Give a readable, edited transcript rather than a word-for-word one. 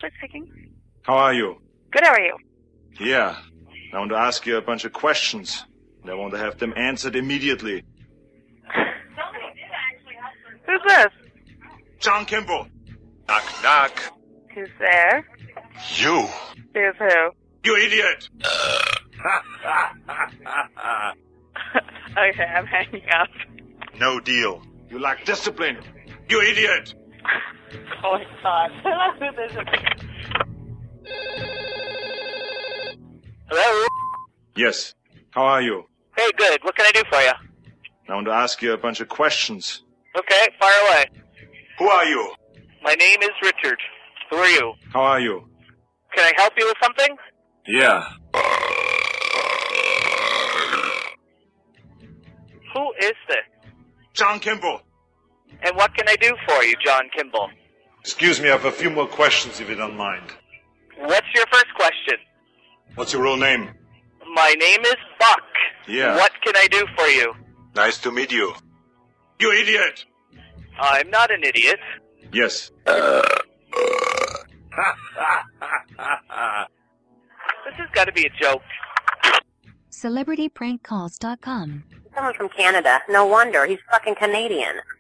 Ashley speaking. How are you? Good, how are you? Yeah. I want to ask you a bunch of questions. And I want to have them answered immediately. Who's this? John Kimball. Knock, knock. Who's there? You. Who's who? You idiot. Okay, I'm hanging up. No deal. You lack discipline. You idiot. Oh my god. Who this is? Hello? Yes. How are you? Hey, good. What can I do for you? I want to ask you a bunch of questions. Okay, fire away. Who are you? My name is Richard. Who are you? How are you? Can I help you with something? Yeah. Who is this? John Kimball. And what can I do for you, John Kimball? Excuse me, I have a few more questions if you don't mind. What's your first question? What's your real name? My name is Buck. Yeah. What can I do for you? Nice to meet you. You idiot. I'm not an idiot. Yes. This has got to be a joke. CelebrityPrankCalls.com. Someone from Canada. No wonder. He's fucking Canadian.